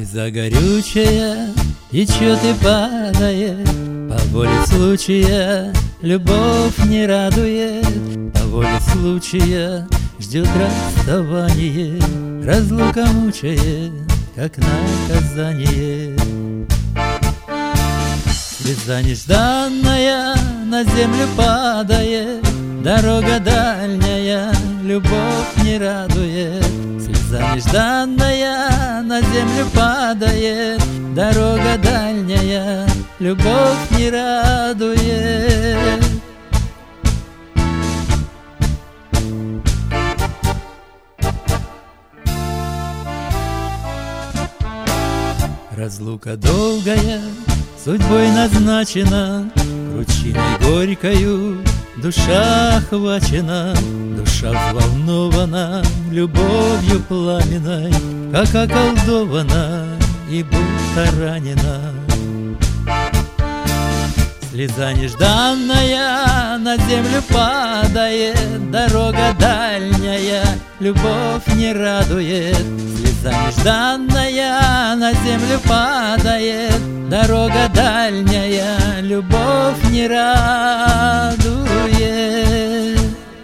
Слеза горючая течет и падает, по воле случая любовь не радует, по воле случая ждет расставание, разлука мучает, как наказание. Слеза нежданная на землю падает, дорога дальняя любовь не радует. Слеза нежданная на землю падает, дорога дальняя любовь не радует. Разлука долгая, судьбой назначена, кручиной горькою душа охвачена, душа взволнована любовью пламенной, как околдована и будто ранена. Слеза нежданная на землю падает, дорога дальняя любовь не радует. Слеза нежданная на землю падает, дорога дальняя любовь не радует.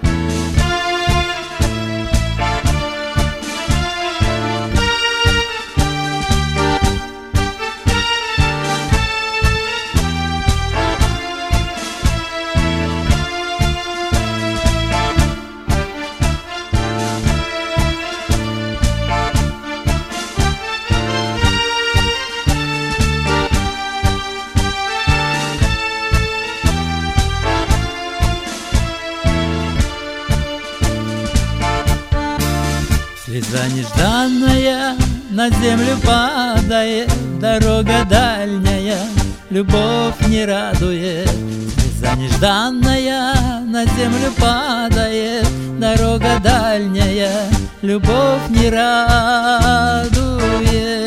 Слеза нежданная на землю падает, дорога дальняя любовь не радует. Слеза нежданная на землю падает, дорога дальняя любовь не радует.